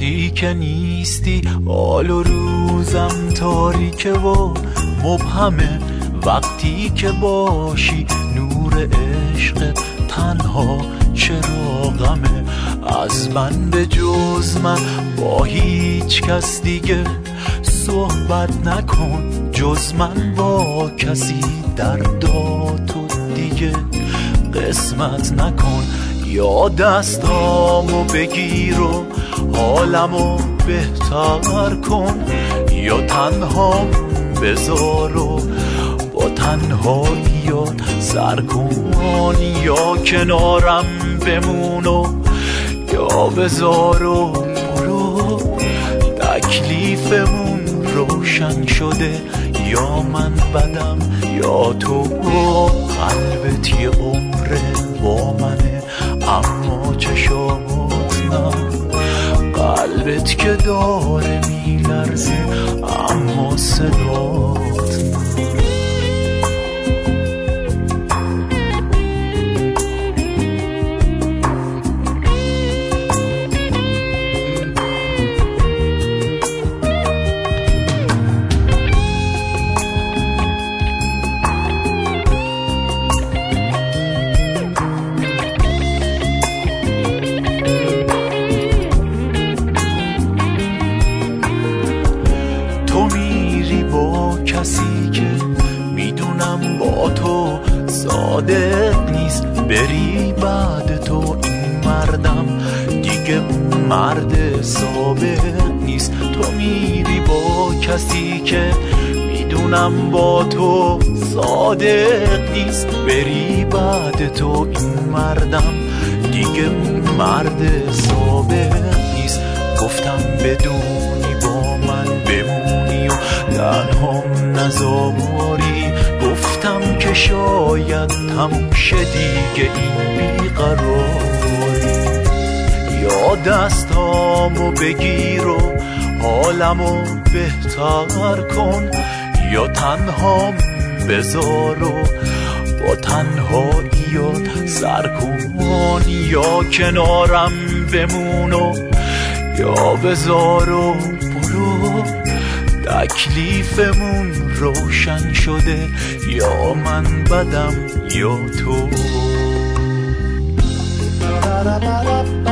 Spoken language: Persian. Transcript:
وقتی که نیستی حال و روزم تاریکه و مبهمه، وقتی که باشی نور عشق تنها چراغمه. از من به جز من با هیچ کس دیگه صحبت نکن، جز من با کسی درداتو دیگه قسمت نکن. یا دستامو بگیر و حالمو بهتر کن، یا تنهام بذار و با تنهاییات سر کن. یا کنارم بمون و یا بذار و برو، تکلیفمون روشن شده، یا من بدم یا تو. قلبت یه عمره با منه اما چشامات نه، قلبت که داره میلرزه اما صدات نه. کسی که میدونم با تو صادق نیست، بری بعد تو این مردم دیگه مرد سابق نیست. تو میری با کسی که میدونم با تو صادق نیست، بری بعد تو این مردم دیگه مرد سابق نیست. گفتم بدونی با من بمونی و تنهام نذاری، گفتم که شاید تموم شه دیگه این بیقراری. یا دستامو بگیر و حالمو بهتر کن، یا تنهام بذار و با تنهاییات سر کن. یا کنارم بمون و یا بذار و برو، تکلیفمون روشن شده، یا من بدم یا تو.